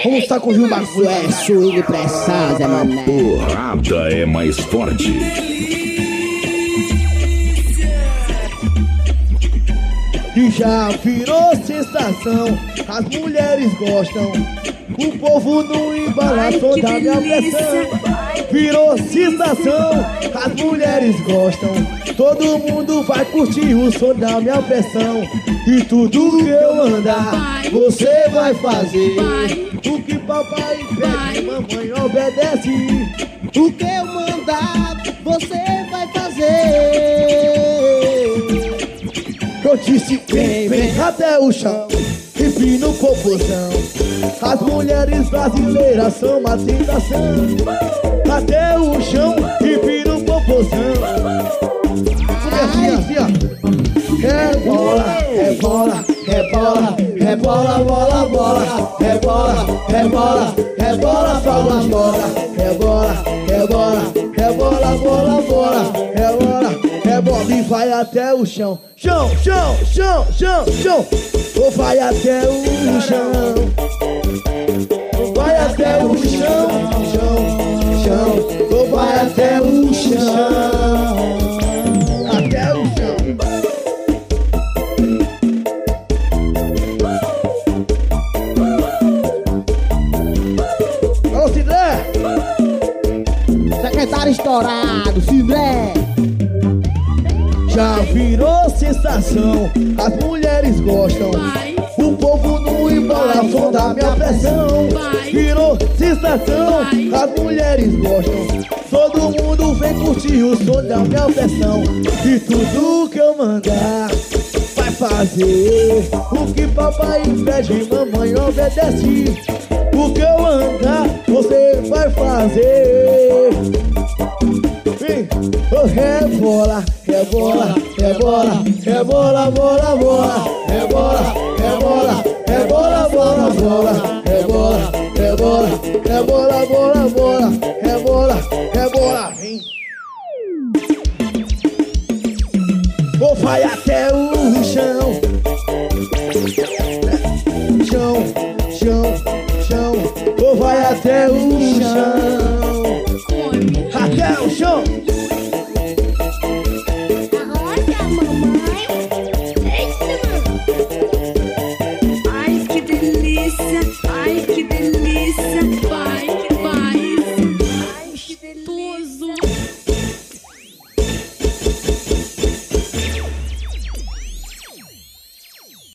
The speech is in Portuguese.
Vamos sacudir o bagulho. É swing pressão, Zé Mané. Porrada é mais forte. E já virou sensação, as mulheres gostam. O povo no embalaço da minha pressão. Virou sensação, as mulheres gostam. Todo mundo vai curtir o som da minha pressão. E tudo que eu mandar, você vai fazer. O que papai pede, mamãe obedece. O que eu mandar, você vai fazer. Eu disse vem até o chão, empina o popozão. As mulheres brasileiras são uma tentação. Até o chão, empina o popozão. Assim, ó. É bola, é bola, é bola, é bola, bola, bola. É bola, é bola, é bola, palma bola. É bola, é bola, é bola, bola, bola. É bola, é bola e vai até o chão. Chão, chão, chão, chão, chão. Ou vai até o chão. Vai até o chão, chão, chão. Ou vai até o chão. Até o chão. Alô, Cidré! Secretário estourado, Cindré. Já virou sensação, as mulheres gostam. O povo no embalaço da minha pressão. Virou sensação, as mulheres gostam. Todo mundo vem curtir o som da minha pressão. E tudo que eu mandar, vai fazer. O que papai pede, mamãe obedece. O que eu mandar, você vai fazer. Rebola, rebola, rebola, rebola, bola, bola. Rebola, rebola, rebola, bola, bola. Rebola, rebola, rebola, bola, bola. Rebola, rebola, vem. Ou vai até o chão. Chão, chão, chão. Ou vai até o chão. Até o chão.